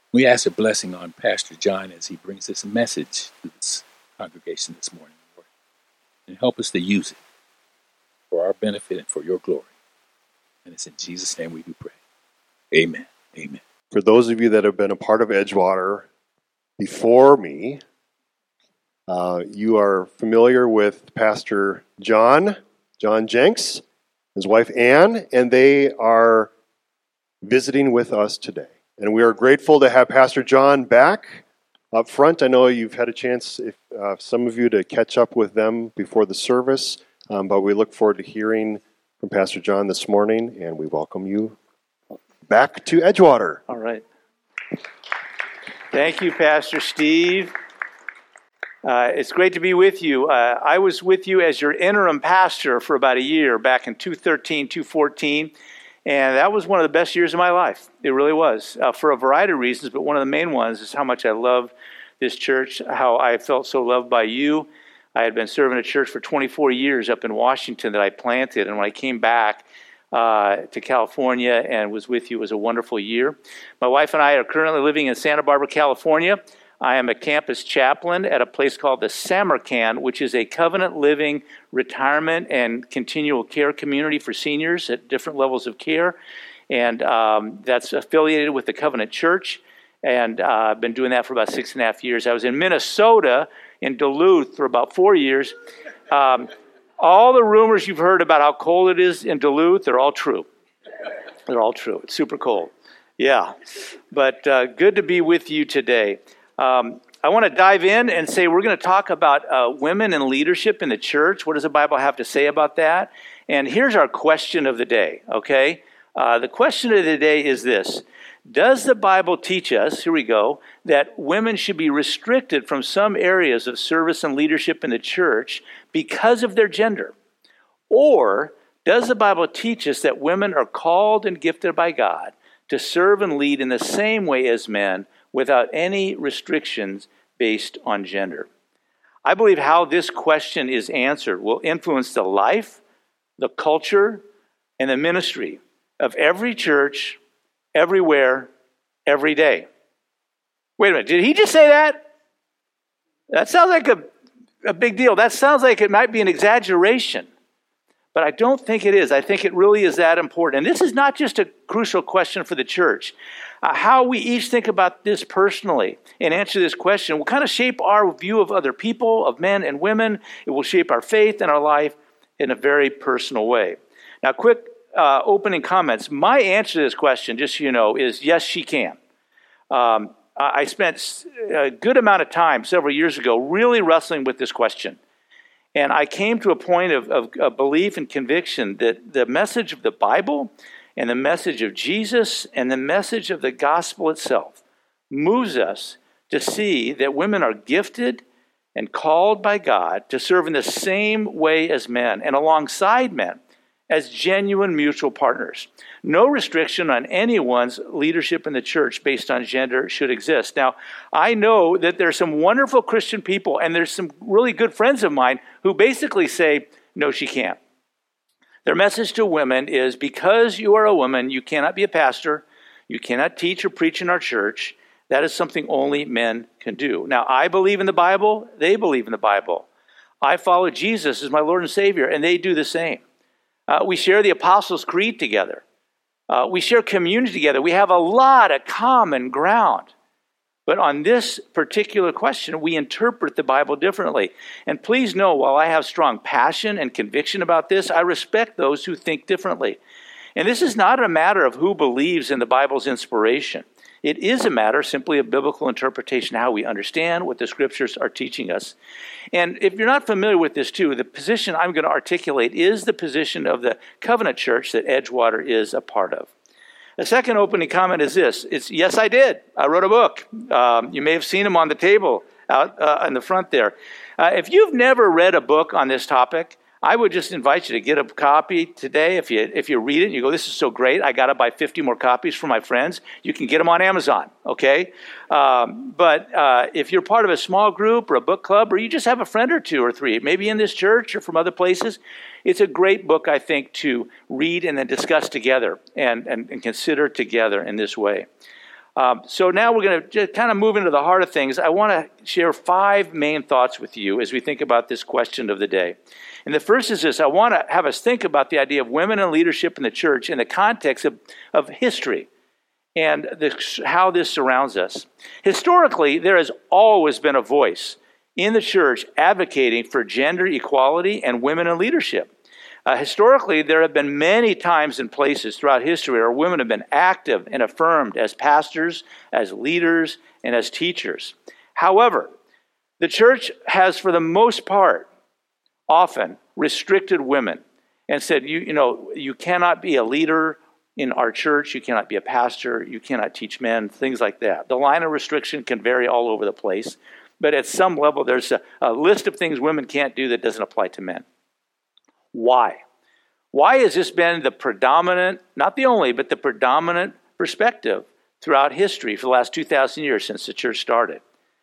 We ask a blessing on Pastor John as he brings this message to this congregation this morning, Lord, and help us to use it for our benefit and for your glory. And it's in Jesus' name we do pray. Amen. Amen. For those of you that have been a part of Edgewater before me, you are familiar with Pastor John Jenks, his wife Ann, and they are visiting with us today. And we are grateful to have Pastor John back up front. I know you've had a chance, some of you, to catch up with them before the service, but we look forward to hearing from Pastor John this morning, and we welcome you back to Edgewater. All right. Thank you, Pastor Steve. It's great to be with you. I was with you as your interim pastor for about a year, back in 2013, 2014. And that was one of the best years of my life. It really was, for a variety of reasons. But one of the main ones is how much I love this church, how I felt so loved by you. I had been serving a church for 24 years up in Washington that I planted. And when I came back to California and was with you, it was a wonderful year. My wife and I are currently living in Santa Barbara, California. I am a campus chaplain at a place called the Samarkand, which is a covenant living retirement and continual care community for seniors at different levels of care. And that's affiliated with the Covenant Church. And I've been doing that for about 6.5 years. I was in Minnesota, in Duluth, for about 4 years. All the rumors you've heard about how cold it is in Duluth, they're all true. They're all true. It's super cold. Yeah. But good to be with you today. I want to dive in and say we're going to talk about women in leadership in the church. What does the Bible have to say about that? And here's our question of the day, okay? The question of the day is this. Does the Bible teach us, here we go, that women should be restricted from some areas of service and leadership in the church because of their gender? Or does the Bible teach us that women are called and gifted by God to serve and lead in the same way as men, without any restrictions based on gender? I believe how this question is answered will influence the life, the culture, and the ministry of every church, everywhere, every day. Wait a minute, did he just say that? That sounds like a big deal. That sounds like it might be an exaggeration. But I don't think it is. I think it really is that important. And this is not just a crucial question for the church. How we each think about this personally and answer this question will kind of shape our view of other people, of men and women. It will shape our faith and our life in a very personal way. Now, quick opening comments. My answer to this question, just so you know, is yes, she can. I spent a good amount of time several years ago really wrestling with this question. And I came to a point of belief and conviction that the message of the Bible and the message of Jesus and the message of the gospel itself moves us to see that women are gifted and called by God to serve in the same way as men and alongside men as genuine mutual partners. No restriction on anyone's leadership in the church based on gender should exist. Now, I know that there's some wonderful Christian people, and there's some really good friends of mine who basically say, no, she can't. Their message to women is, because you are a woman, you cannot be a pastor, you cannot teach or preach in our church. That is something only men can do. Now, I believe in the Bible, they believe in the Bible. I follow Jesus as my Lord and Savior, and they do the same. We share the Apostles' Creed together. We share community together. We have a lot of common ground. But on this particular question, we interpret the Bible differently. And please know, while I have strong passion and conviction about this, I respect those who think differently. And this is not a matter of who believes in the Bible's inspiration. It is a matter simply of biblical interpretation, how we understand what the Scriptures are teaching us. And if you're not familiar with this too, the position I'm going to articulate is the position of the Covenant Church that Edgewater is a part of. The second opening comment is this. It's, yes, I did. I wrote a book. You may have seen them on the table out in the front there. If you've never read a book on this topic, I would just invite you to get a copy today. If you read it and you go, this is so great, I got to buy 50 more copies for my friends. You can get them on Amazon, okay? But if you're part of a small group or a book club, or you just have a friend or two or three, maybe in this church or from other places, it's a great book, I think, to read and then discuss together and consider together in this way. So now we're going to just kind of move into the heart of things. I want to share 5 main thoughts with you as we think about this question of the day. And the first is this: I want to have us think about the idea of women in leadership in the church in the context of history and how this surrounds us. Historically, there has always been a voice in the church advocating for gender equality and women in leadership. Historically, there have been many times and places throughout history where women have been active and affirmed as pastors, as leaders, and as teachers. However, the church has, for the most part, often restricted women and said, you cannot be a leader in our church, you cannot be a pastor, you cannot teach men, things like that. The line of restriction can vary all over the place, but at some level, there's a list of things women can't do that doesn't apply to men. Why? Why has this been the predominant, not the only, but the predominant perspective throughout history for the last 2,000 years since the church started?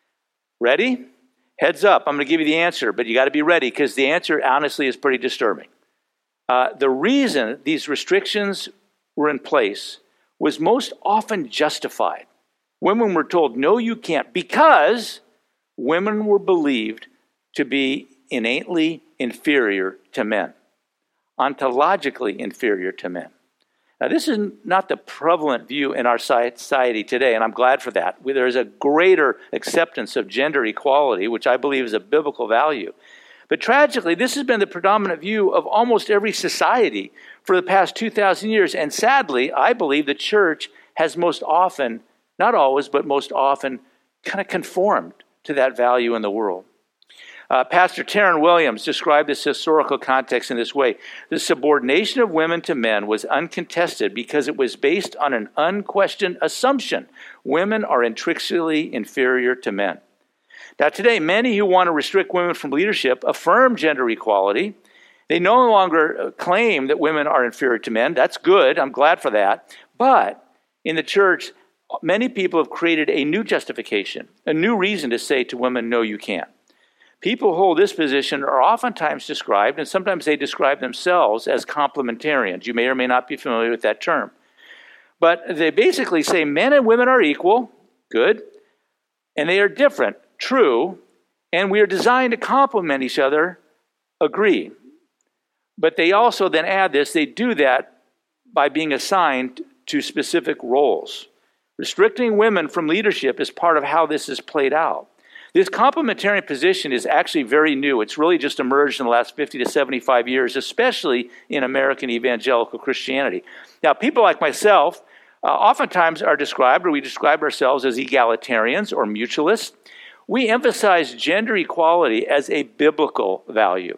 Ready? Heads up, I'm going to give you the answer, but you got to be ready because the answer, honestly, is pretty disturbing. The reason these restrictions were in place was most often justified. Women were told, no, you can't, because women were believed to be innately inferior to men, ontologically inferior to men. Now, this is not the prevalent view in our society today, and I'm glad for that. There is a greater acceptance of gender equality, which I believe is a biblical value. But tragically, this has been the predominant view of almost every society for the past 2,000 years. And sadly, I believe the church has most often, not always, but most often, kind of conformed to that value in the world. Pastor Taryn Williams described this historical context in this way: the subordination of women to men was uncontested because it was based on an unquestioned assumption. Women are intrinsically inferior to men. Now today, many who want to restrict women from leadership affirm gender equality. They no longer claim that women are inferior to men. That's good. I'm glad for that. But in the church, many people have created a new justification, a new reason to say to women, no, you can't. People who hold this position are oftentimes described, and sometimes they describe themselves as complementarians. You may or may not be familiar with that term. But they basically say men and women are equal, good, and they are different, true, and we are designed to complement each other, agree. But they also then add this: they do that by being assigned to specific roles. Restricting women from leadership is part of how this is played out. This complementarian position is actually very new. It's really just emerged in the last 50 to 75 years, especially in American evangelical Christianity. Now, people like myself oftentimes are described, or we describe ourselves as egalitarians or mutualists. We emphasize gender equality as a biblical value.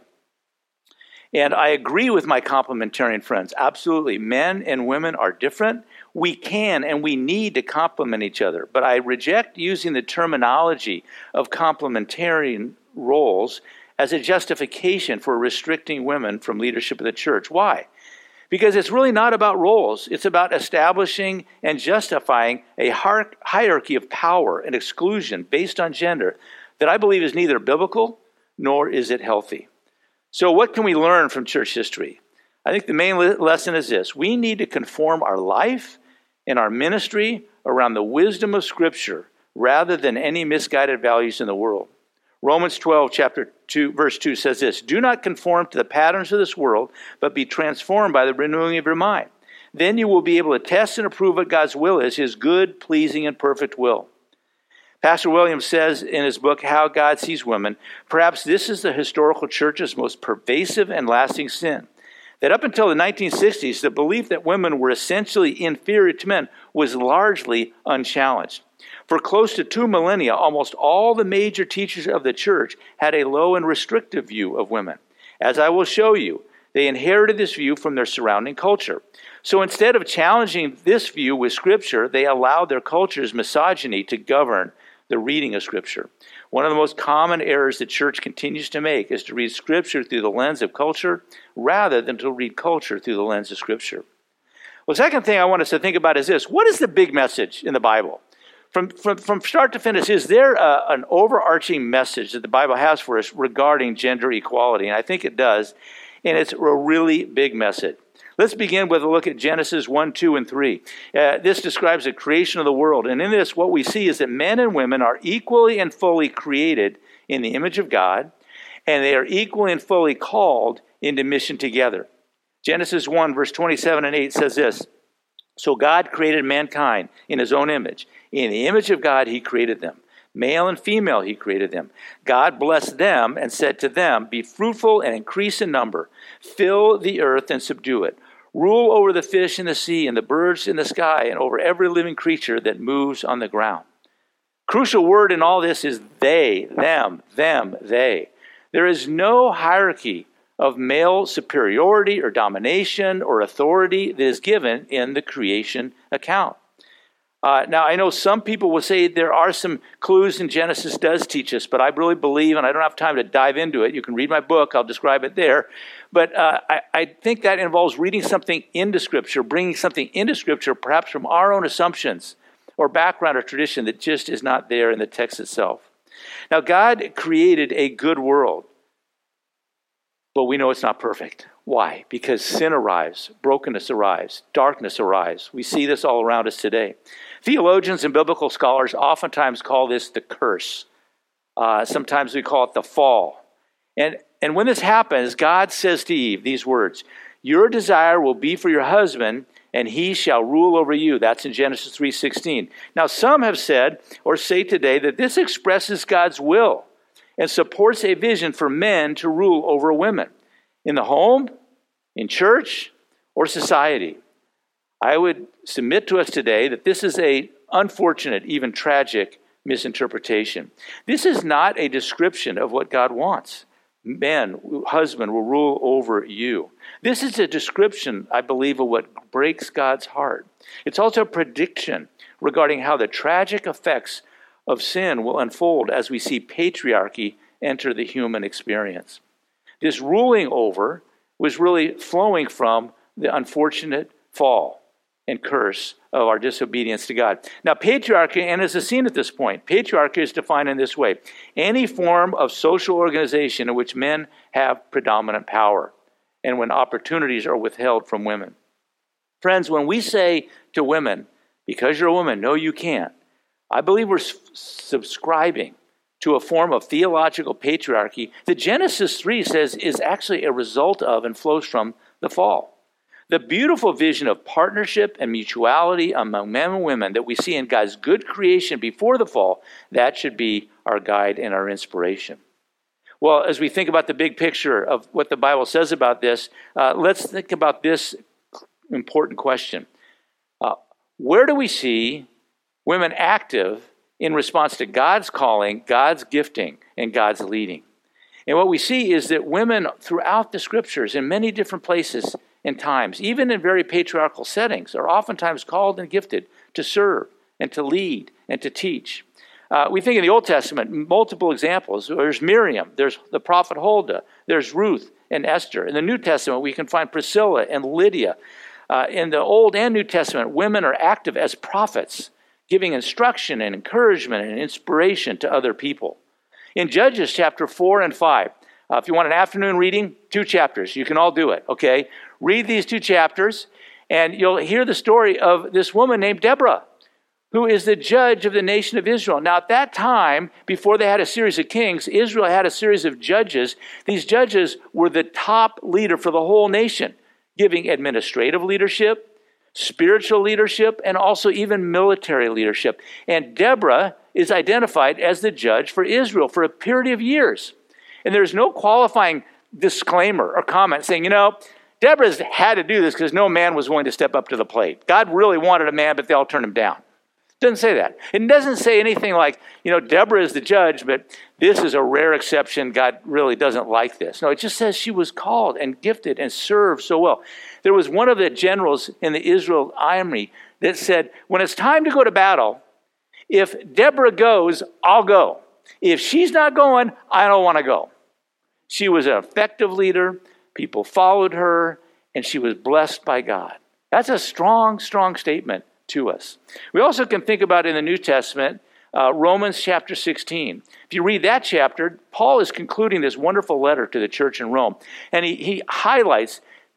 And I agree with my complementarian friends. Absolutely. Men and women are different. We can and we need to complement each other. But I reject using the terminology of complementarian roles as a justification for restricting women from leadership of the church. Why? Because it's really not about roles. It's about establishing and justifying a hierarchy of power and exclusion based on gender that I believe is neither biblical nor is it healthy. So what can we learn from church history? I think the main lesson is this: we need to conform our life and our ministry around the wisdom of Scripture rather than any misguided values in the world. Romans 12, chapter 2, verse 2 says this: do not conform to the patterns of this world, but be transformed by the renewing of your mind. Then you will be able to test and approve what God's will is, His good, pleasing, and perfect will. Pastor Williams says in his book, How God Sees Women, perhaps this is the historical church's most pervasive and lasting sin. That up until the 1960s, the belief that women were essentially inferior to men was largely unchallenged. For close to 2 millennia, almost all the major teachers of the church had a low and restrictive view of women. As I will show you, they inherited this view from their surrounding culture. So instead of challenging this view with Scripture, they allowed their culture's misogyny to govern the reading of Scripture. One of the most common errors the church continues to make is to read Scripture through the lens of culture rather than to read culture through the lens of Scripture. Well, the second thing I want us to think about is this: what is the big message in the Bible? From start to finish, is there an overarching message that the Bible has for us regarding gender equality? And I think it does, and it's a really big message. Let's begin with a look at Genesis 1, 2, and 3. This describes the creation of the world. And in this, what we see is that men and women are equally and fully created in the image of God, and they are equally and fully called into mission together. Genesis 1, verse 27 and 8 says this, "So God created mankind in his own image. In the image of God, he created them. Male and female, he created them. God blessed them and said to them, 'Be fruitful and increase in number. Fill the earth and subdue it. Rule over the fish in the sea and the birds in the sky and over every living creature that moves on the ground.'" Crucial word in all this is they, them, they. There is no hierarchy of male superiority or domination or authority that is given in the creation account. Now, I know some people will say there are some clues in Genesis does teach us, but I really believe, and I don't have time to dive into it. You can read my book. I'll describe it there. But I think that involves reading something into Scripture, bringing something into Scripture, perhaps from our own assumptions or background or tradition that just is not there in the text itself. Now, God created a good world, but we know it's not perfect. Why? Because sin arrives, brokenness arrives, darkness arrives. We see this all around us today. Theologians and biblical scholars oftentimes call this the curse. Sometimes we call it the fall. And when this happens, God says to Eve these words, "Your desire will be for your husband, and he shall rule over you." That's in Genesis 3:16. Now, some have said or say today that this expresses God's will and supports a vision for men to rule over women in the home, in church, or society. I would submit to us today that this is an unfortunate, even tragic misinterpretation. This is not a description of what God wants. Men, husband will rule over you. This is a description, I believe, of what breaks God's heart. It's also a prediction regarding how the tragic effects of sin will unfold as we see patriarchy enter the human experience. This ruling over was really flowing from the unfortunate fall and curse of our disobedience to God. Now, patriarchy, and as is seen at this point, patriarchy is defined in this way: any form of social organization in which men have predominant power and when opportunities are withheld from women. Friends, when we say to women, "Because you're a woman, no, you can't," I believe we're subscribing to a form of theological patriarchy that Genesis 3 says is actually a result of and flows from the fall. The beautiful vision of partnership and mutuality among men and women that we see in God's good creation before the fall, that should be our guide and our inspiration. Well, as we think about the big picture of what the Bible says about this, let's think about this important question. Where do we see women active in response to God's calling, God's gifting, and God's leading? And what we see is that women throughout the Scriptures, in many different places and times, even in very patriarchal settings, are oftentimes called and gifted to serve and to lead and to teach. We think in the Old Testament, multiple examples. There's Miriam, there's the prophet Huldah, there's Ruth and Esther. In the New Testament, we can find Priscilla and Lydia. In the Old and New Testament, women are active as prophets, giving instruction and encouragement and inspiration to other people. In Judges chapter 4 and 5, if you want an afternoon reading, 2 chapters. You can all do it, okay? Read these 2 chapters, and you'll hear the story of this woman named Deborah, who is the judge of the nation of Israel. Now, at that time, before they had a series of kings, Israel had a series of judges. These judges were the top leader for the whole nation, giving administrative leadership, spiritual leadership, and also even military leadership. And Deborah is identified as the judge for Israel for a period of years. And there's no qualifying disclaimer or comment saying, Deborah's had to do this because no man was willing to step up to the plate. God really wanted a man, but they all turned him down. It doesn't say that. It doesn't say anything like, Deborah is the judge, but this is a rare exception. God really doesn't like this. No, it just says she was called and gifted and served so well. There was one of the generals in the Israel army that said, when it's time to go to battle, if Deborah goes, I'll go. If she's not going, I don't want to go. She was an effective leader. People followed her, and she was blessed by God. That's a strong, strong statement to us. We also can think about in the New Testament, Romans chapter 16. If you read that chapter, Paul is concluding this wonderful letter to the church in Rome, and he highlights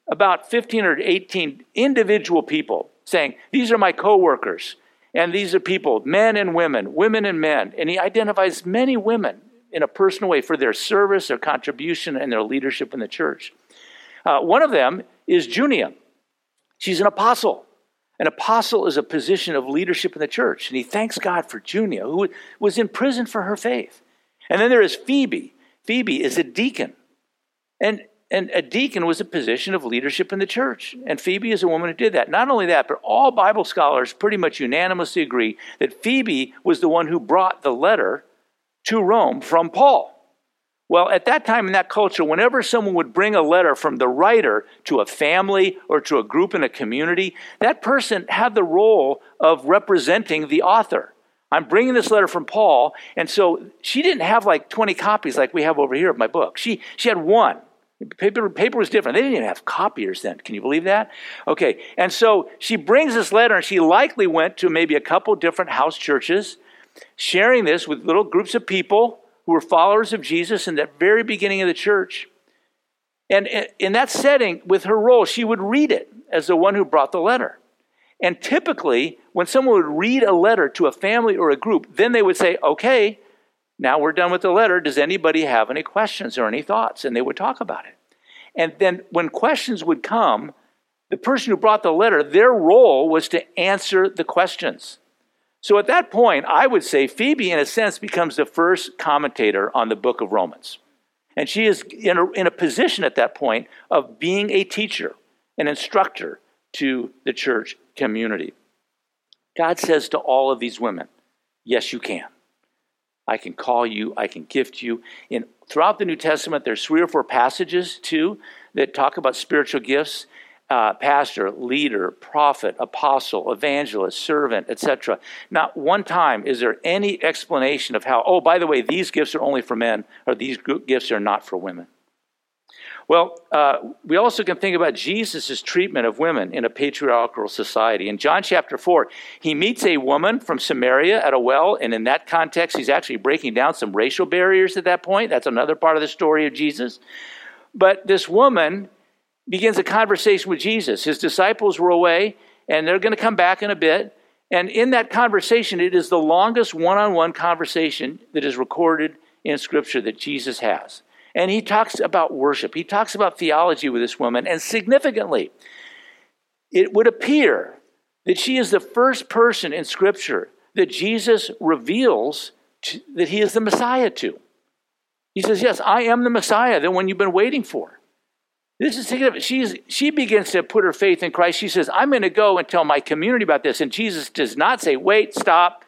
about 15 or 18 individual people saying, these are my co-workers, and these are people, men and women and men. And he identifies many women in a personal way for their service, their contribution, and their leadership in the church. One of them is Junia. She's an apostle. An apostle is a position of leadership in the church. And he thanks God for Junia, who was in prison for her faith. And then there is Phoebe. Phoebe is a deacon. And a deacon was a position of leadership in the church. And Phoebe is a woman who did that. Not only that, but all Bible scholars pretty much unanimously agree that Phoebe was the one who brought the letter to Rome from Paul. Well, at that time in that culture, whenever someone would bring a letter from the writer to a family or to a group in a community, that person had the role of representing the author. I'm bringing this letter from Paul, and so she didn't have like 20 copies like we have over here of my book. She had one. Paper was different. They didn't even have copiers then. Can you believe that? Okay, and so she brings this letter, and she likely went to maybe a couple different house churches, sharing this with little groups of people who were followers of Jesus in that very beginning of the church. And in that setting, with her role, she would read it as the one who brought the letter. And typically, when someone would read a letter to a family or a group, then they would say, okay, now we're done with the letter. Does anybody have any questions or any thoughts? And they would talk about it. And then when questions would come, the person who brought the letter, their role was to answer the questions. So at that point, I would say Phoebe, in a sense, becomes the first commentator on the book of Romans. And she is in a position at that point of being a teacher, an instructor to the church community. God says to all of these women, yes, you can. I can call you, I can gift you. Throughout the New Testament, there's 3 or 4 passages, too, that talk about spiritual gifts. Pastor, leader, prophet, apostle, evangelist, servant, etc. Not one time is there any explanation of how, oh, by the way, these gifts are only for men, or these gifts are not for women. Well, we also can think about Jesus' treatment of women in a patriarchal society. In John chapter 4, he meets a woman from Samaria at a well, and in that context, he's actually breaking down some racial barriers at that point. That's another part of the story of Jesus. But this woman begins a conversation with Jesus. His disciples were away, and they're going to come back in a bit. And in that conversation, it is the longest one-on-one conversation that is recorded in Scripture that Jesus has. And he talks about worship. He talks about theology with this woman. And significantly, it would appear that she is the first person in Scripture that Jesus reveals that he is the Messiah to. He says, yes, I am the Messiah, the one you've been waiting for. This is significant. She begins to put her faith in Christ. She says, I'm going to go and tell my community about this. And Jesus does not say, wait, stop.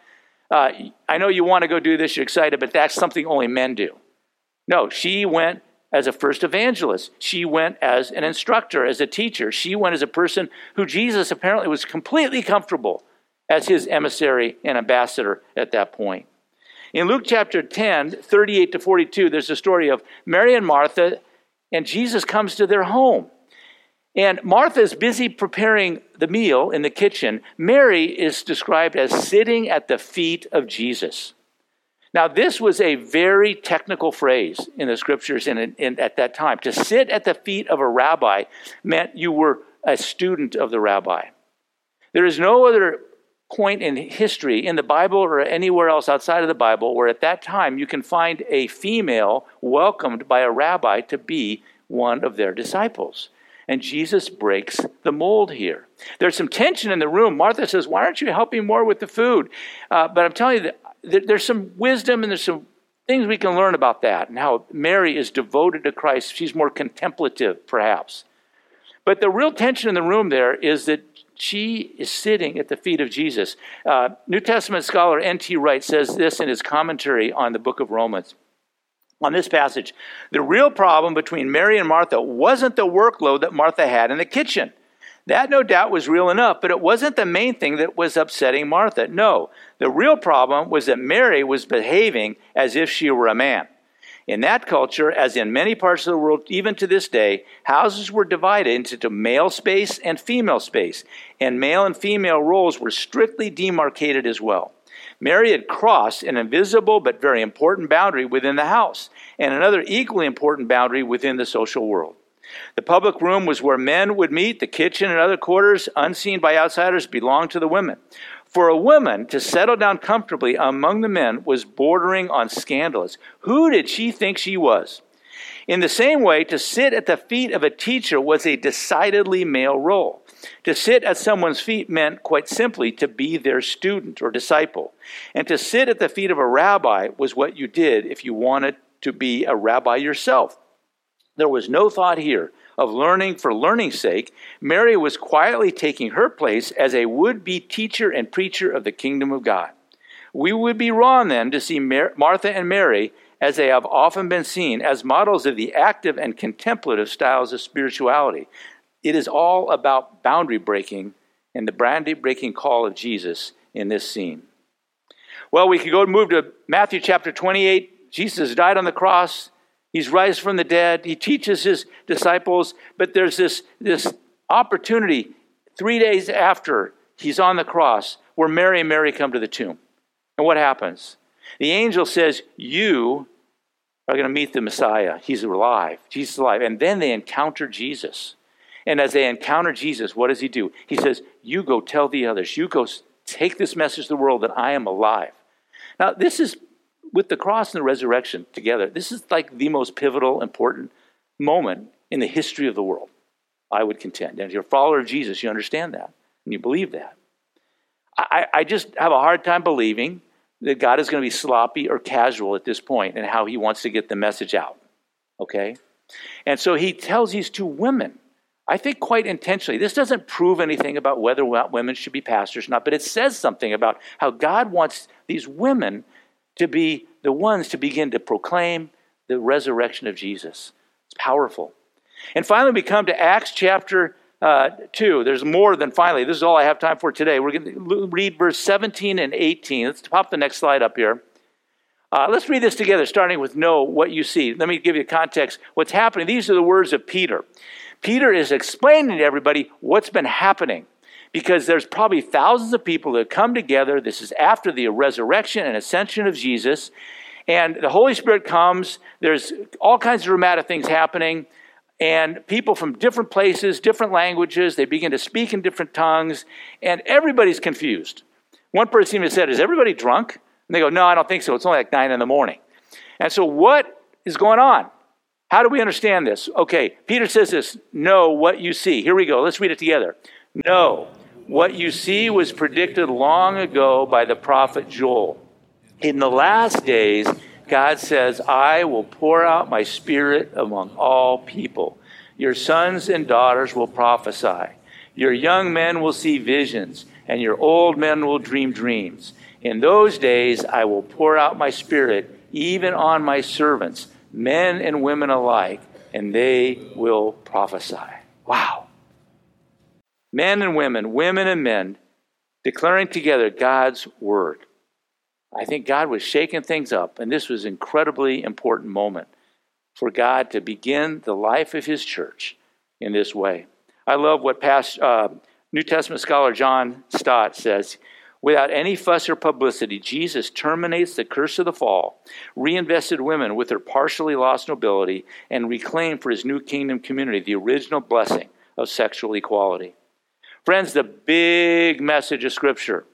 I know you want to go do this. You're excited, but that's something only men do. No, she went as a first evangelist. She went as an instructor, as a teacher. She went as a person who Jesus apparently was completely comfortable as his emissary and ambassador at that point. In Luke chapter 10, 38 to 42, there's a story of Mary and Martha, and Jesus comes to their home. And Martha is busy preparing the meal in the kitchen. Mary is described as sitting at the feet of Jesus. Now, this was a very technical phrase in the Scriptures at that time. To sit at the feet of a rabbi meant you were a student of the rabbi. There is no other point in history, in the Bible or anywhere else outside of the Bible, where at that time you can find a female welcomed by a rabbi to be one of their disciples. And Jesus breaks the mold here. There's some tension in the room. Martha says, why aren't you helping more with the food? But I'm telling you that there's some wisdom and there's some things we can learn about that and how Mary is devoted to Christ. She's more contemplative, perhaps. But the real tension in the room there is that she is sitting at the feet of Jesus. New Testament scholar N.T. Wright says this in his commentary on the book of Romans. On this passage, the real problem between Mary and Martha wasn't the workload that Martha had in the kitchen. That no doubt was real enough, but it wasn't the main thing that was upsetting Martha. No, the real problem was that Mary was behaving as if she were a man. In that culture, as in many parts of the world, even to this day, houses were divided into male space and female space, and male and female roles were strictly demarcated as well. Mary had crossed an invisible but very important boundary within the house, and another equally important boundary within the social world. The public room was where men would meet. The kitchen and other quarters, unseen by outsiders, belonged to the women. For a woman to settle down comfortably among the men was bordering on scandalous. Who did she think she was? In the same way, to sit at the feet of a teacher was a decidedly male role. To sit at someone's feet meant, quite simply, to be their student or disciple. And to sit at the feet of a rabbi was what you did if you wanted to be a rabbi yourself. There was no thought here of learning for learning's sake. Mary was quietly taking her place as a would-be teacher and preacher of the kingdom of God. We would be wrong then to see Martha and Mary, as they have often been seen, as models of the active and contemplative styles of spirituality. It is all about boundary breaking and the boundary breaking call of Jesus in this scene. Well, we could move to Matthew chapter 28. Jesus died on the cross. He's raised from the dead. He teaches his disciples. But there's this opportunity 3 days after he's on the cross where Mary and Mary come to the tomb. And what happens? The angel says, you are going to meet the Messiah. He's alive. Jesus is alive. And then they encounter Jesus. And as they encounter Jesus, what does he do? He says, you go tell the others. You go take this message to the world that I am alive. Now, this is with the cross and the resurrection together. This is like the most pivotal, important moment in the history of the world, I would contend. And if you're a follower of Jesus, you understand that and you believe that. I just have a hard time believing that God is going to be sloppy or casual at this point in how he wants to get the message out. Okay? And so he tells these two women, I think quite intentionally. This doesn't prove anything about whether women should be pastors or not, but it says something about how God wants these women to be the ones to begin to proclaim the resurrection of Jesus. It's powerful. And finally, we come to Acts chapter 2. There's more than finally. This is all I have time for today. We're going to read verse 17 and 18. Let's pop the next slide up here. Let's read this together, starting with know what you see. Let me give you context. What's happening? These are the words of Peter. Peter is explaining to everybody what's been happening, because there's probably thousands of people that come together. This is after the resurrection and ascension of Jesus. And the Holy Spirit comes. There's all kinds of dramatic things happening. And people from different places, different languages, they begin to speak in different tongues. And everybody's confused. One person even said, is everybody drunk? And they go, no, I don't think so. It's only like 9 a.m. And so what is going on? How do we understand this? Okay, Peter says this, know what you see. Here we go. Let's read it together. Know what you see was predicted long ago by the prophet Joel. In the last days, God says, I will pour out my spirit among all people. Your sons and daughters will prophesy. Your young men will see visions, and your old men will dream dreams. In those days, I will pour out my spirit even on my servants, men and women alike, and they will prophesy. Wow. Men and women, women and men, declaring together God's word. I think God was shaking things up, and this was an incredibly important moment for God to begin the life of his church in this way. I love what New Testament scholar John Stott says. Without any fuss or publicity, Jesus terminates the curse of the fall, reinvested women with their partially lost nobility, and reclaimed for his new kingdom community the original blessing of sexual equality. Friends, the big message of Scripture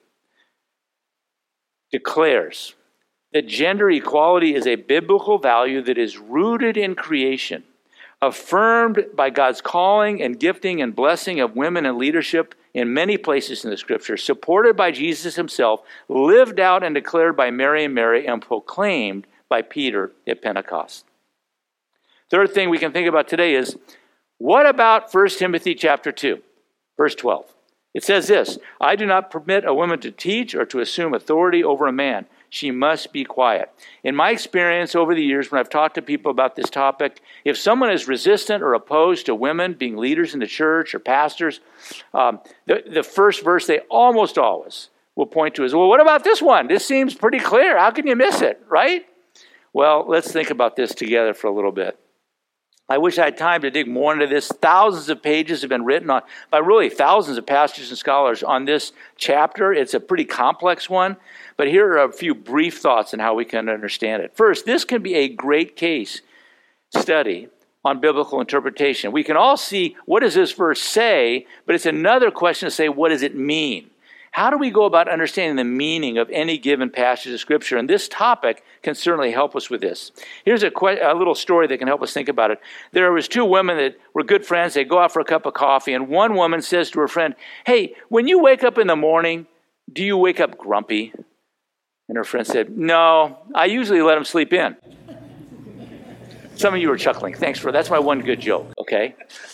declares that gender equality is a biblical value that is rooted in creation, affirmed by God's calling and gifting and blessing of women in leadership in many places in the Scripture, supported by Jesus himself, lived out and declared by Mary and Mary, and proclaimed by Peter at Pentecost. Third thing we can think about today is, what about 1 Timothy chapter 2, verse 12? It says this, I do not permit a woman to teach or to assume authority over a man. She must be quiet. In my experience over the years, when I've talked to people about this topic, if someone is resistant or opposed to women being leaders in the church or pastors, the first verse they almost always will point to is, well, what about this one? This seems pretty clear. How can you miss it, right? Well, let's think about this together for a little bit. I wish I had time to dig more into this. Thousands of pages have been written on by really thousands of pastors and scholars on this chapter. It's a pretty complex one, but here are a few brief thoughts on how we can understand it. First, this can be a great case study on biblical interpretation. We can all see, what does this verse say? But it's another question to say, what does it mean? How do we go about understanding the meaning of any given passage of Scripture? And this topic can certainly help us with this. Here's a little story that can help us think about it. There was two women that were good friends. They go out for a cup of coffee, and one woman says to her friend, "Hey, when you wake up in the morning, do you wake up grumpy?" And her friend said, "No, I usually let them sleep in." Some of you are chuckling. Thanks for that's my one good joke, okay?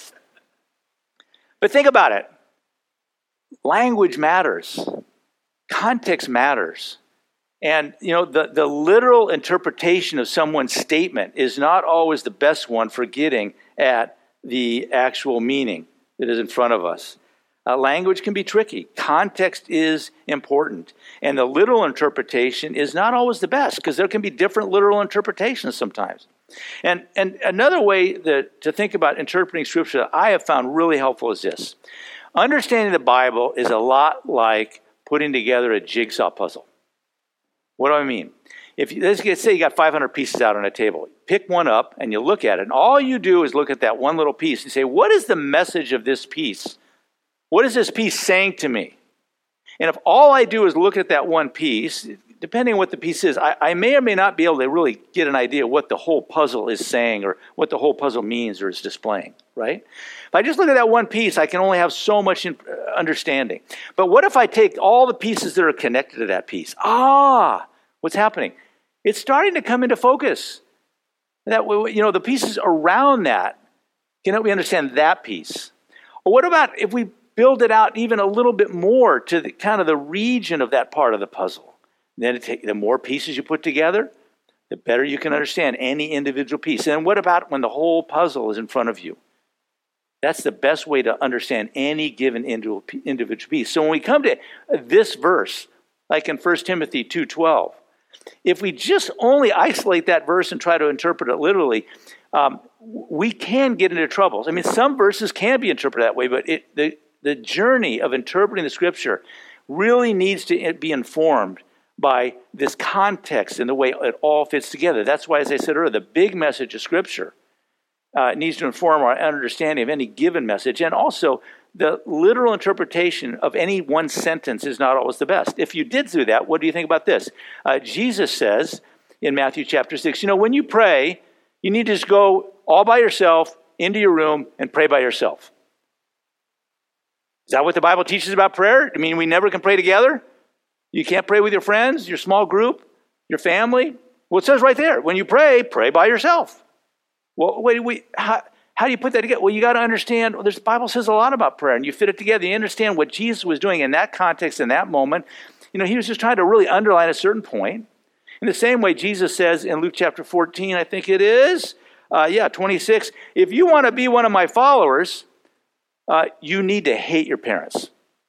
But think about it. Language matters. Context matters. And, the literal interpretation of someone's statement is not always the best one for getting at the actual meaning that is in front of us. Language can be tricky. Context is important. And the literal interpretation is not always the best because there can be different literal interpretations sometimes. And another way to think about interpreting Scripture that I have found really helpful is this. Understanding the Bible is a lot like putting together a jigsaw puzzle. What do I mean? Let's say you got 500 pieces out on a table. Pick one up and you look at it. And all you do is look at that one little piece and say, what is the message of this piece? What is this piece saying to me? And if all I do is look at that one piece, depending on what the piece is, I may or may not be able to really get an idea of what the whole puzzle is saying or what the whole puzzle means or is displaying, right? If I just look at that one piece, I can only have so much understanding. But what if I take all the pieces that are connected to that piece? What's happening? It's starting to come into focus. The pieces around that can help me understand that piece. Or what about if we build it out even a little bit more to the kind of the region of that part of the puzzle? Then the more pieces you put together, the better you can understand any individual piece. And what about when the whole puzzle is in front of you? That's the best way to understand any given individual piece. So when we come to this verse, like in 1 Timothy 2:12, if we just only isolate that verse and try to interpret it literally, we can get into trouble. I mean, some verses can be interpreted that way, but the journey of interpreting the Scripture really needs to be informed by this context and the way it all fits together. That's why, as I said earlier, the big message of Scripture needs to inform our understanding of any given message. And also, the literal interpretation of any one sentence is not always the best. If you did do that, what do you think about this? Jesus says in Matthew chapter 6, when you pray, you need to just go all by yourself into your room and pray by yourself. Is that what the Bible teaches about prayer? I mean, we never can pray together? You can't pray with your friends, your small group, your family? Well, it says right there, when you pray by yourself. Well, wait, how do you put that together? Well, you got to understand, the Bible says a lot about prayer, and you fit it together. You understand what Jesus was doing in that context, in that moment. He was just trying to really underline a certain point. In the same way, Jesus says in Luke chapter 14, I think it is, 26, if you want to be one of my followers, you need to hate your parents.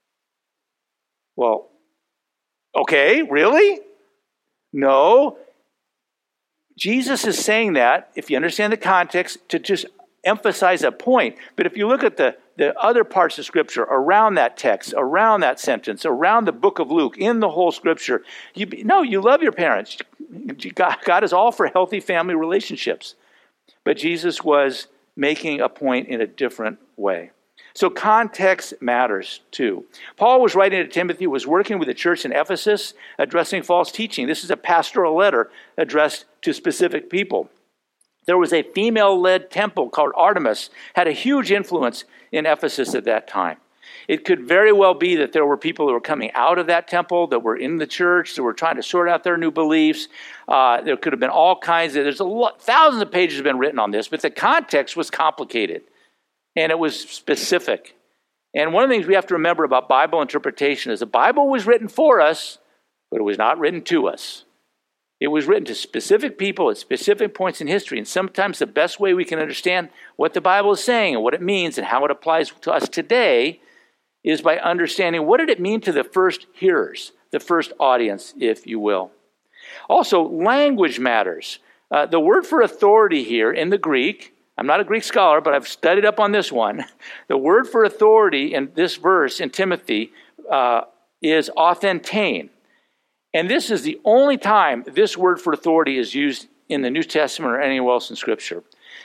Well, okay, really? No. Jesus is saying that, if you understand the context, to just emphasize a point. But if you look at the other parts of Scripture around that text, around that sentence, around the book of Luke, in the whole Scripture, you love your parents. God is all for healthy family relationships. But Jesus was making a point in a different way. So context matters too. Paul was writing to Timothy, was working with the church in Ephesus, addressing false teaching. This is a pastoral letter addressed to specific people. There was a female-led temple called Artemis, had a huge influence in Ephesus at that time. It could very well be that there were people that were coming out of that temple, that were in the church, that were trying to sort out their new beliefs. There could have been all kinds of, thousands of pages have been written on this, but the context was complicated. And it was specific. And one of the things we have to remember about Bible interpretation is the Bible was written for us, but it was not written to us. It was written to specific people at specific points in history. And sometimes the best way we can understand what the Bible is saying and what it means and how it applies to us today is by understanding what did it mean to the first hearers, the first audience, if you will. Also, language matters. The word for authority here in the Greek, I'm not a Greek scholar, but I've studied up on this one. The word for authority in this verse in Timothy is authentane. And this is the only time this word for authority is used in the New Testament or anywhere else in Scripture.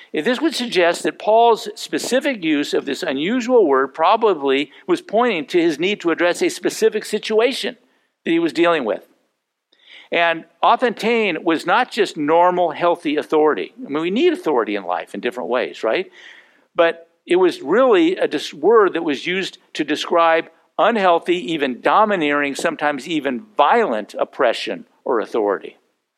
This would suggest that Paul's specific use of this unusual word probably was pointing to his need to address a specific situation that he was dealing with. And authentane was not just normal, healthy authority. I mean, we need authority in life in different ways, right? But it was really a word that was used to describe unhealthy, even domineering, sometimes even violent oppression or authority.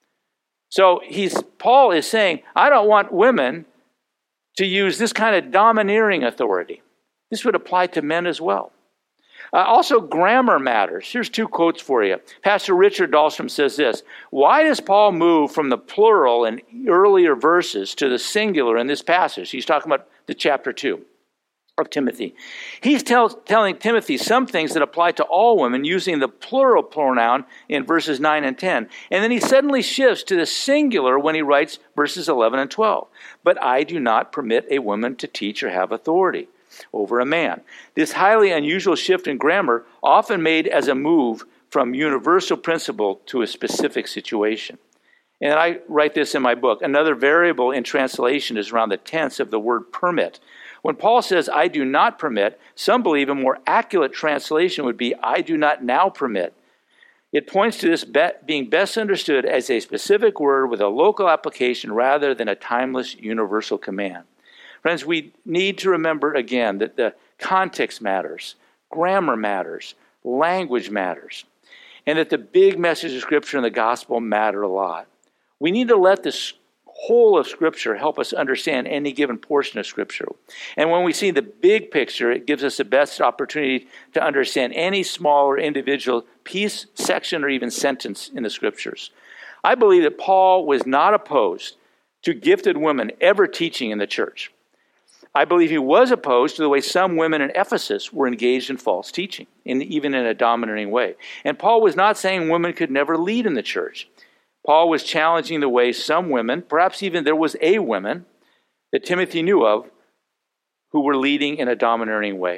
So Paul is saying, I don't want women to use this kind of domineering authority. This would apply to men as well. Also, grammar matters. Here's 2 quotes for you. Pastor Richard Dahlstrom says this: why does Paul move from the plural in earlier verses to the singular in this passage? He's talking about the chapter 2 of Timothy. He's telling Timothy some things that apply to all women using the plural pronoun in verses 9 and 10. And then he suddenly shifts to the singular when he writes verses 11 and 12. But I do not permit a woman to teach or have authority over a man. This highly unusual shift in grammar, often made as a move from universal principle to a specific situation. And I write this in my book. Another variable in translation is around the tense of the word permit. When Paul says, I do not permit, some believe a more accurate translation would be, I do not now permit. It points to this being best understood as a specific word with a local application rather than a timeless universal command. Friends, we need to remember again that the context matters, grammar matters, language matters, and that the big message of Scripture and the gospel matter a lot. We need to let this whole of Scripture help us understand any given portion of Scripture. And when we see the big picture, it gives us the best opportunity to understand any smaller individual piece, section, or even sentence in the Scriptures. I believe that Paul was not opposed to gifted women ever teaching in the church. I believe he was opposed to the way some women in Ephesus were engaged in false teaching, even in a domineering way. And Paul was not saying women could never lead in the church. Paul was challenging the way some women, perhaps even there was a woman that Timothy knew of, who were leading in a domineering way.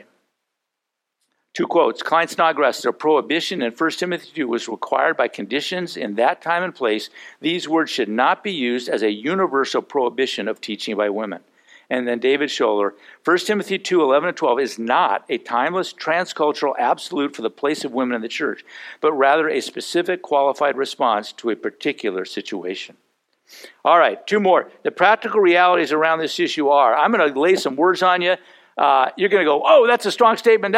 2 quotes. Klein Snodgrass, the prohibition in 1 Timothy 2 was required by conditions in that time and place. These words should not be used as a universal prohibition of teaching by women. And then David Scholler, 1 Timothy 2, 11 and 12 is not a timeless, transcultural absolute for the place of women in the church, but rather a specific, qualified response to a particular situation. All right, 2 more. The practical realities around this issue are, I'm going to lay some words on you. You're going to go, oh, that's a strong statement,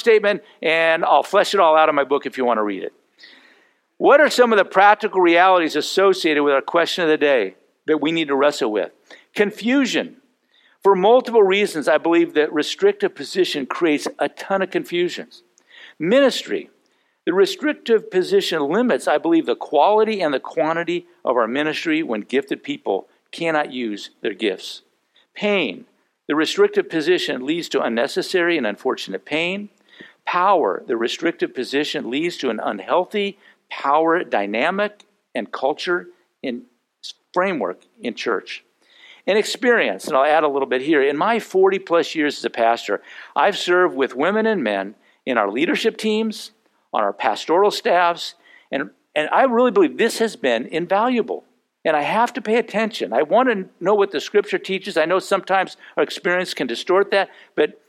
and I'll flesh it all out in my book if you want to read it. What are some of the practical realities associated with our question of the day that we need to wrestle with? Confusion. For multiple reasons, I believe that restrictive position creates a ton of confusions. Ministry. The restrictive position limits, I believe, the quality and the quantity of our ministry when gifted people cannot use their gifts. Pain. The restrictive position leads to unnecessary and unfortunate pain. Power. The restrictive position leads to an unhealthy power dynamic and culture in framework in church. And experience, and I'll add a little bit here. In my 40-plus years as a pastor, I've served with women and men in our leadership teams, on our pastoral staffs, and I really believe this has been invaluable. And I have to pay attention. I want to know what the Scripture teaches. I know sometimes our experience can distort that, but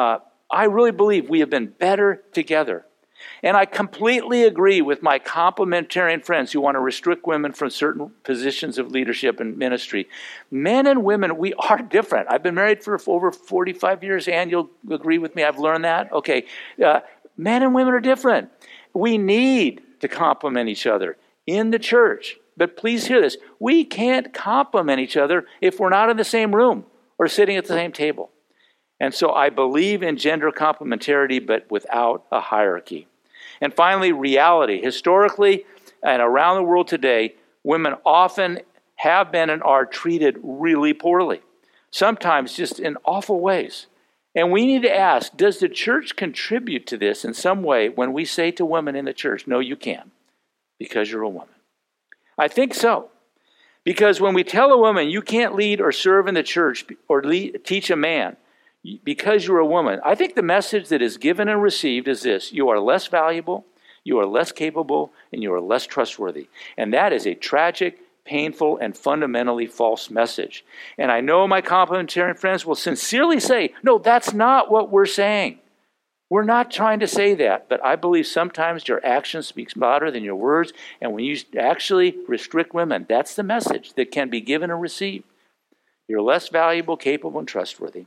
I really believe we have been better together. And I completely agree with my complementarian friends who want to restrict women from certain positions of leadership and ministry. Men and women, we are different. I've been married for over 45 years, and you'll agree with me, I've learned that. Okay, men and women are different. We need to complement each other in the church. But please hear this. We can't complement each other if we're not in the same room or sitting at the same table. And so I believe in gender complementarity, but without a hierarchy. And finally, reality. Historically and around the world today, women often have been and are treated really poorly, sometimes just in awful ways. And we need to ask, does the church contribute to this in some way when we say to women in the church, no, you can't, because you're a woman? I think so. Because when we tell a woman you can't lead or serve in the church or teach a man, because you're a woman, I think the message that is given and received is this: you are less valuable, you are less capable, and you are less trustworthy. And that is a tragic, painful and fundamentally false message. And I know my complementarian friends will sincerely say, no, that's not what we're saying. We're not trying to say that, but I believe sometimes your action speaks louder than your words, and when you actually restrict women, that's the message that can be given or received. You're less valuable, capable, and trustworthy.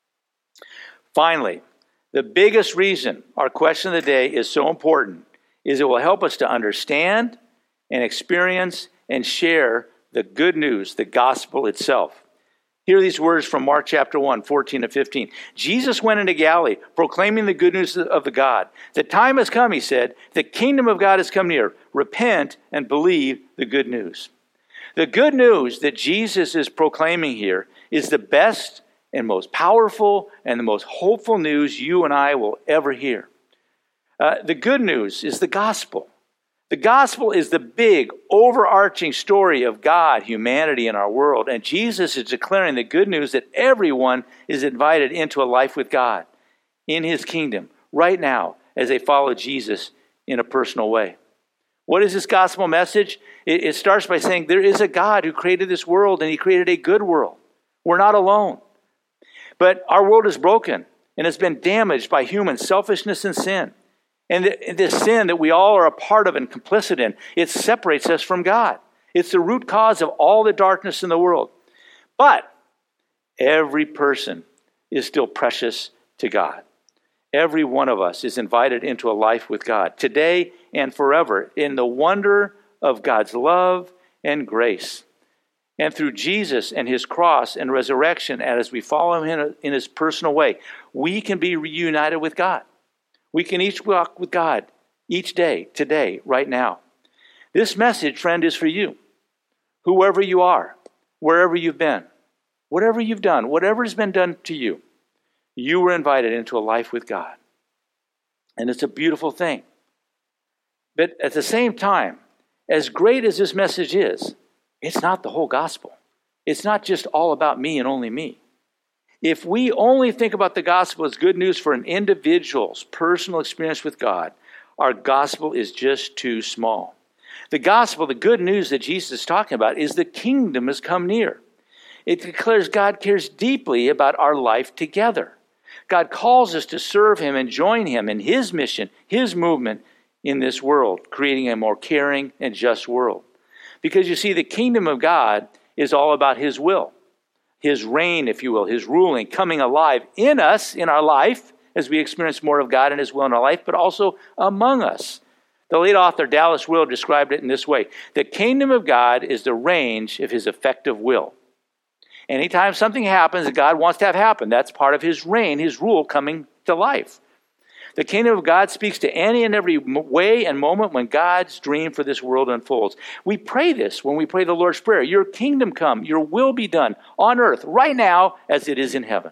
Finally, the biggest reason our question of the day is so important is it will help us to understand and experience and share the good news, the gospel itself. Hear these words from Mark chapter 1, 14 to 15. Jesus went into Galilee, proclaiming the good news of the God. The time has come, he said. The kingdom of God has come near. Repent and believe the good news. The good news that Jesus is proclaiming here is the best and most powerful and the most hopeful news you and I will ever hear. The good news is the gospel. The gospel is the big, overarching story of God, humanity, and our world. And Jesus is declaring the good news that everyone is invited into a life with God in his kingdom right now as they follow Jesus in a personal way. What is this gospel message? It starts by saying there is a God who created this world, and he created a good world. We're not alone. But our world is broken and has been damaged by human selfishness and sin. And this sin that we all are a part of and complicit in, it separates us from God. It's the root cause of all the darkness in the world. But every person is still precious to God. Every one of us is invited into a life with God today and forever in the wonder of God's love and grace. And through Jesus and his cross and resurrection, and as we follow him in his personal way, we can be reunited with God. We can each walk with God each day, today, right now. This message, friend, is for you. Whoever you are, wherever you've been, whatever you've done, whatever has been done to you, you were invited into a life with God. And it's a beautiful thing. But at the same time, as great as this message is, it's not the whole gospel. It's not just all about me and only me. If we only think about the gospel as good news for an individual's personal experience with God, our gospel is just too small. The gospel, the good news that Jesus is talking about, is the kingdom has come near. It declares God cares deeply about our life together. God calls us to serve him and join him in his mission, his movement in this world, creating a more caring and just world. Because you see, the kingdom of God is all about his will. His reign, if you will, his ruling, coming alive in us, in our life, as we experience more of God and his will in our life, but also among us. The late author Dallas Willard described it in this way. The kingdom of God is the range of his effective will. Anytime something happens that God wants to have happen, that's part of his reign, his rule coming to life. The kingdom of God speaks to any and every way and moment when God's dream for this world unfolds. We pray this when we pray the Lord's Prayer. Your kingdom come, your will be done on earth right now as it is in heaven.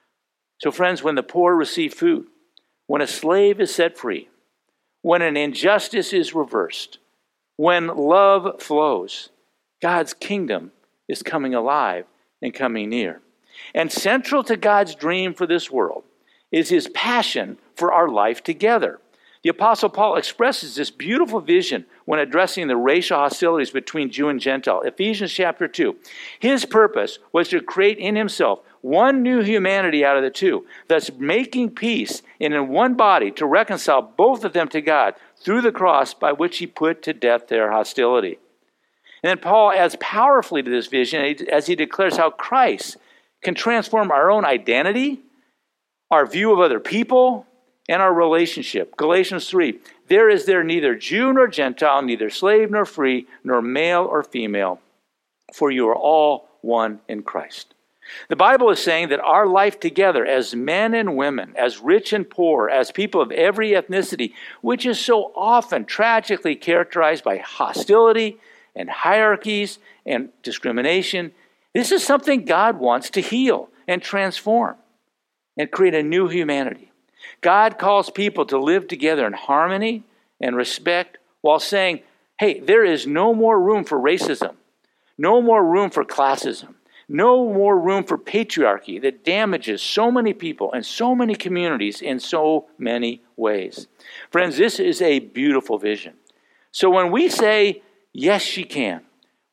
So friends, when the poor receive food, when a slave is set free, when an injustice is reversed, when love flows, God's kingdom is coming alive and coming near. And central to God's dream for this world is his passion for our life together. The Apostle Paul expresses this beautiful vision when addressing the racial hostilities between Jew and Gentile. Ephesians chapter 2. His purpose was to create in himself one new humanity out of the two, thus making peace and in one body to reconcile both of them to God through the cross by which he put to death their hostility. And then Paul adds powerfully to this vision as he declares how Christ can transform our own identity, our view of other people, and our relationship. Galatians 3, there is neither Jew nor Gentile, neither slave nor free, nor male or female, for you are all one in Christ. The Bible is saying that our life together as men and women, as rich and poor, as people of every ethnicity, which is so often tragically characterized by hostility and hierarchies and discrimination, this is something God wants to heal and transform and create a new humanity. God calls people to live together in harmony and respect while saying, hey, there is no more room for racism, no more room for classism, no more room for patriarchy that damages so many people and so many communities in so many ways. Friends, this is a beautiful vision. So when we say, yes, she can,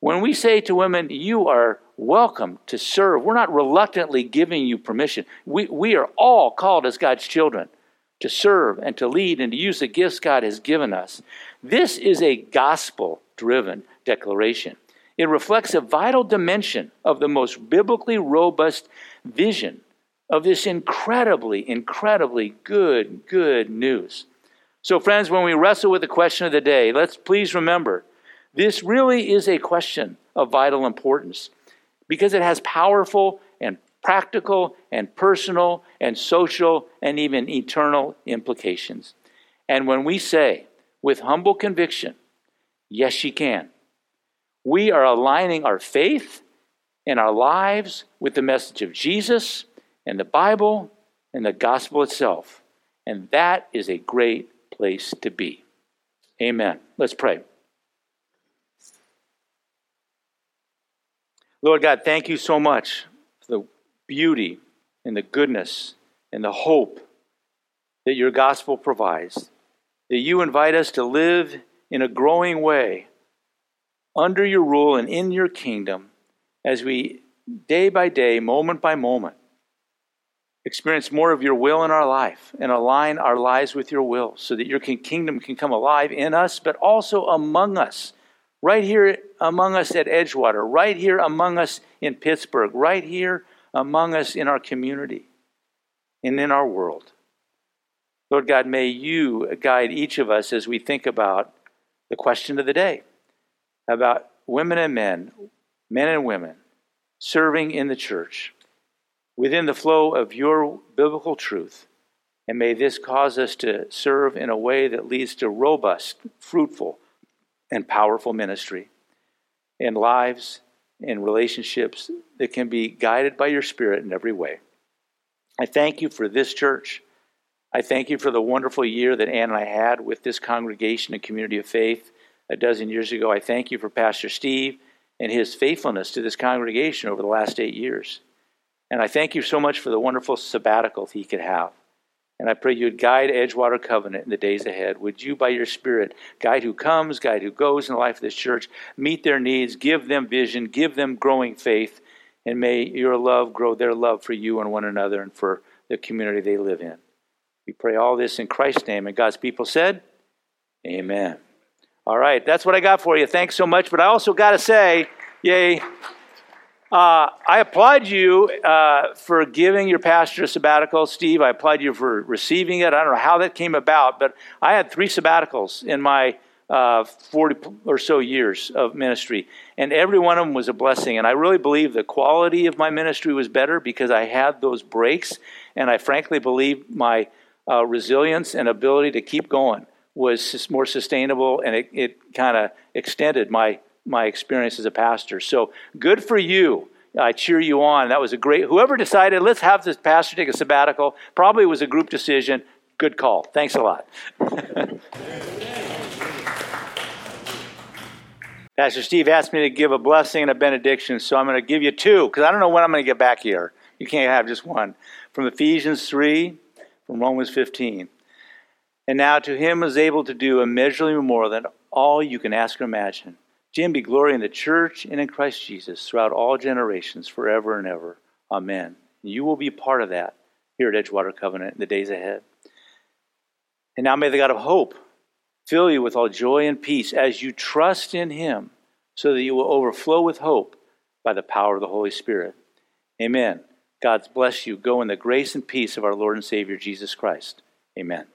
When we say to women, you are welcome to serve, we're not reluctantly giving you permission. We are all called as God's children to serve and to lead and to use the gifts God has given us. This is a gospel-driven declaration. It reflects a vital dimension of the most biblically robust vision of this incredibly, incredibly good news. So friends, when we wrestle with the question of the day, let's please remember, this really is a question of vital importance because it has powerful and practical and personal and social and even eternal implications. And when we say, with humble conviction, yes, she can, we are aligning our faith and our lives with the message of Jesus and the Bible and the gospel itself. And that is a great place to be. Amen. Let's pray. Lord God, thank you so much for the beauty and the goodness and the hope that your gospel provides, that you invite us to live in a growing way under your rule and in your kingdom as we, day by day, moment by moment, experience more of your will in our life and align our lives with your will so that your kingdom can come alive in us, but also among us, right here among us at Edgewater, right here among us in Pittsburgh, right here among us in our community and in our world. Lord God, may you guide each of us as we think about the question of the day, about women and men and women serving in the church within the flow of your biblical truth. And may this cause us to serve in a way that leads to robust, fruitful, and powerful ministry in lives and relationships that can be guided by your Spirit in every way. I thank you for this church. I thank you for the wonderful year that Ann and I had with this congregation and community of faith a dozen years ago. I thank you for Pastor Steve and his faithfulness to this congregation over the last 8 years. And I thank you so much for the wonderful sabbatical he could have. And I pray you would guide Edgewater Covenant in the days ahead. Would you, by your Spirit, guide who comes, guide who goes in the life of this church, meet their needs, give them vision, give them growing faith, and may your love grow their love for you and one another and for the community they live in. We pray all this in Christ's name. And God's people said, amen. All right, that's what I got for you. Thanks so much. But I also got to say, yay. I applaud you for giving your pastor a sabbatical. Steve, I applaud you for receiving it. I don't know how that came about, but I had 3 sabbaticals in my 40 or so years of ministry, and every one of them was a blessing. And I really believe the quality of my ministry was better because I had those breaks, and I frankly believe my resilience and ability to keep going was more sustainable, and it kind of extended my experience as a pastor. So good for you. I cheer you on. That was a great, whoever decided, let's have this pastor take a sabbatical, probably was a group decision. Good call. Thanks a lot. Pastor Steve asked me to give a blessing and a benediction, so I'm going to give you 2, because I don't know when I'm going to get back here. You can't have just one. From Ephesians 3, from Romans 15. And now to him is able to do immeasurably more than all you can ask or imagine. To him be glory in the church and in Christ Jesus throughout all generations, forever and ever. Amen. You will be part of that here at Edgewater Covenant in the days ahead. And now may the God of hope fill you with all joy and peace as you trust in him, so that you will overflow with hope by the power of the Holy Spirit. Amen. God bless you. Go in the grace and peace of our Lord and Savior, Jesus Christ. Amen.